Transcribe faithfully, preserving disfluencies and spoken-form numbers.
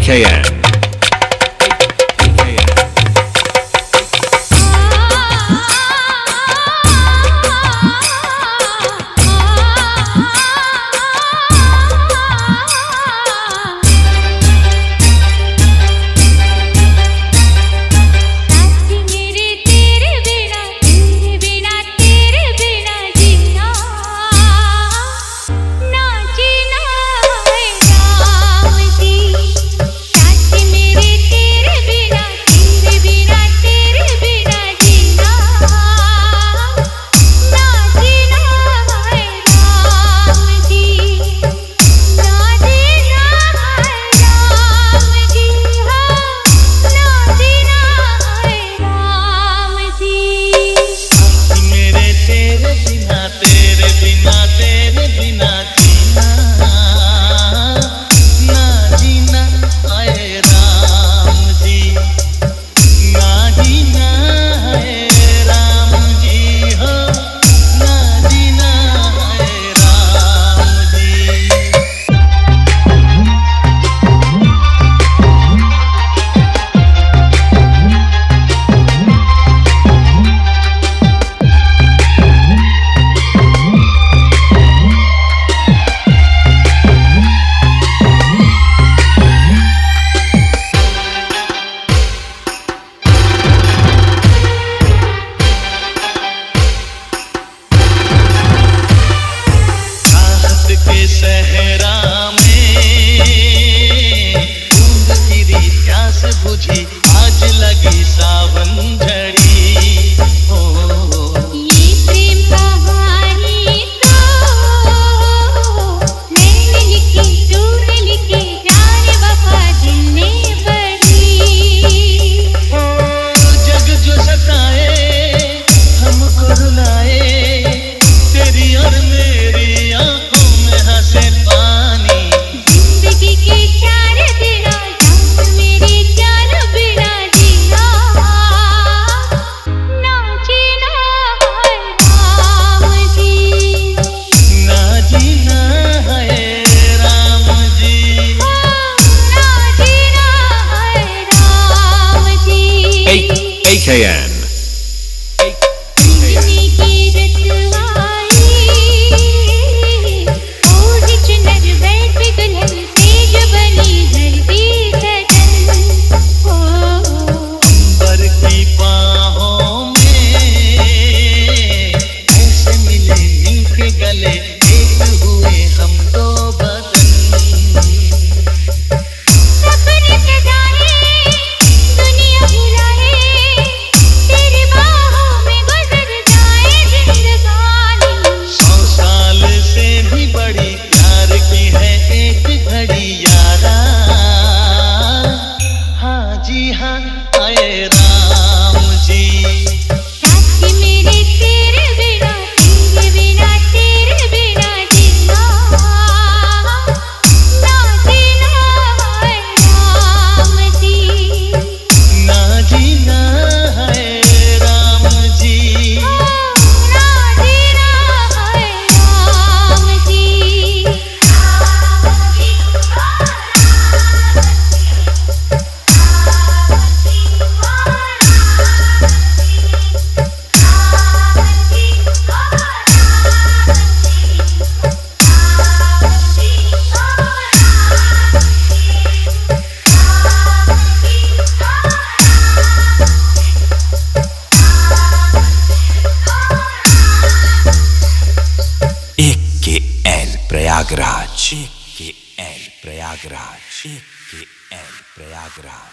K N. सहरा में ढूंढ गिरी प्यास बुझी आज लगी सावन झड़ी। ओ ये प्रेम कहानी तो मैंने लिखी तूने लिखी जाने वफा दिल ने बड़ी। ओ जग जो सताए हमको रुलाए तेरी और मेरी आंखों में हंसे पानी। जिंदगी के चार दिन जान मेरी जान बिना जीना ना जीना है राम जी, ना जीना है राम जी, ना जीना है Ram ji. A K N. जिंदगी की रतवाई ओढ़ चुनर बैठ दुल्हन सेज बनी धरती सजन। ओ बर की बाहों में ऐसे मिले मिलके गले एक हुए हम दो बदन। सपने सजाए दुनिया भुलाए तेरी बाहों में गुजर जाए जिंदगानी। सौ साल से भी बड़ी प्यार की है एक घड़ी यारा। हाँ जी हाँ आए राम जी। साथी मेरे तेरे बिना तेरे बिना तेरे बिना जीना ना जीना है राम जी, ना जीना है राम जी, ना जीना है राम जी। एक के एल प्रयागराज, एक के एल प्रयागराज, एक के एल प्रयागराज।